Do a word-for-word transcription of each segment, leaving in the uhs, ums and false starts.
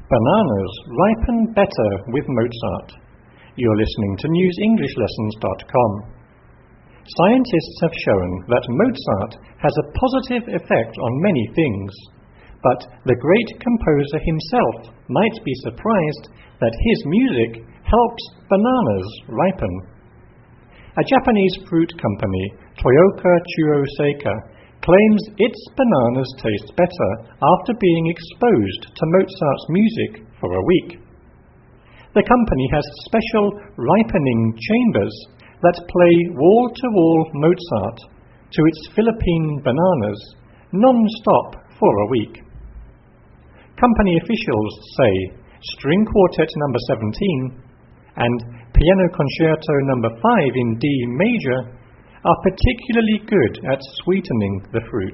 Bananas ripen better with Mozart. You're listening to news english lessons dot com. Scientists have shown that Mozart has a positive effect on many things, but the great composer himself might be surprised that his music helps bananas ripen. A Japanese fruit company, Toyooka Churoseka, claims its bananas taste better after being exposed to Mozart's music for a week. The company has special ripening chambers that play wall-to-wall Mozart to its Philippine bananas non-stop for a week. Company officials say String Quartet number seventeen and Piano Concerto number five in D major are particularly good at sweetening the fruit.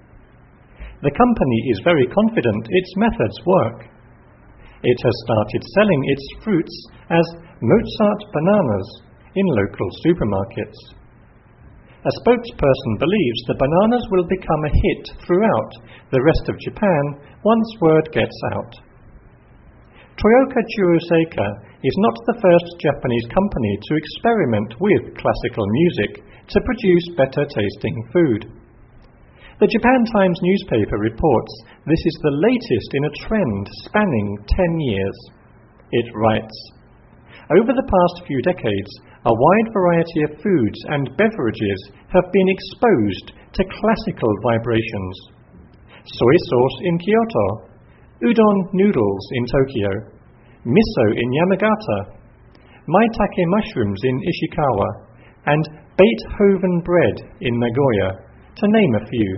The company is very confident its methods work. It has started selling its fruits as Mozart bananas in local supermarkets. A spokesperson believes the bananas will become a hit throughout the rest of Japan once word gets out. Toyooka Churoseka is not the first Japanese company to experiment with classical music to produce better tasting food. The Japan Times newspaper reports this is the latest in a trend spanning ten years. It writes, "Over the past few decades, a wide variety of foods and beverages have been exposed to classical vibrations. Soy sauce in Kyoto, udon noodles in Tokyo, miso in Yamagata, maitake mushrooms in Ishikawa, and Beethoven bread in Nagoya, to name a few."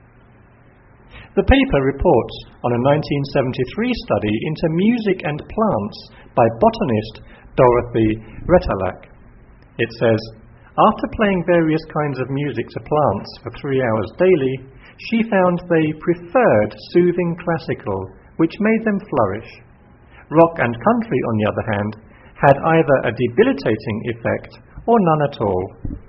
The paper reports on a nineteen seventy-three study into music and plants by botanist Dorothy Retalak. It says, after playing various kinds of music to plants for three hours daily, she found they preferred soothing classical, which made them flourish. Rock and country, on the other hand, had either a debilitating effect or none at all.